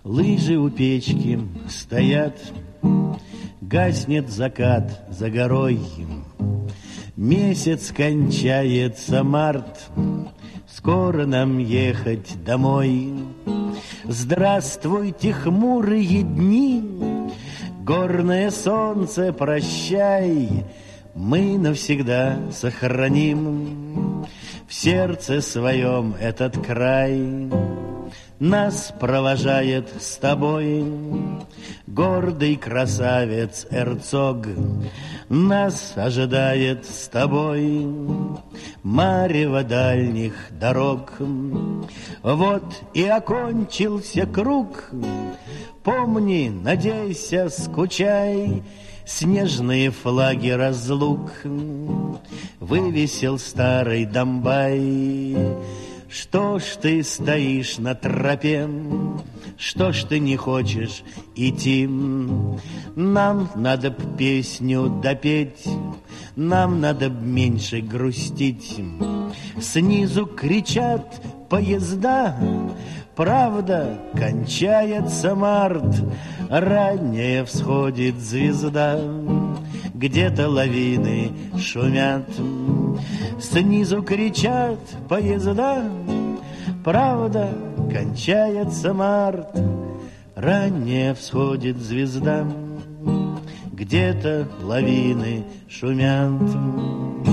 Лыжи у печки стоят, гаснет закат за горой. Месяц кончается, март, скоро нам ехать домой. Здравствуйте, хмурые дни, горное солнце, прощай. Мы навсегда сохраним в сердце своем этот край. Нас провожает с тобой гордый красавец Эрцог. Нас ожидает с тобой марево дальних дорог. Вот и окончился круг. Помни, надейся, скучай. Снежные флаги разлук вывесил старый Домбай. Что ж ты стоишь на тропе? Что ж ты не хочешь идти? Нам надо б песню допеть, нам надо б меньше грустить. Снизу кричат поезда, правда, кончается март, ранняя всходит звезда, где-то лавины шумят. Снизу кричат поезда, правда, кончается март, ранняя всходит звезда, где-то лавины шумят.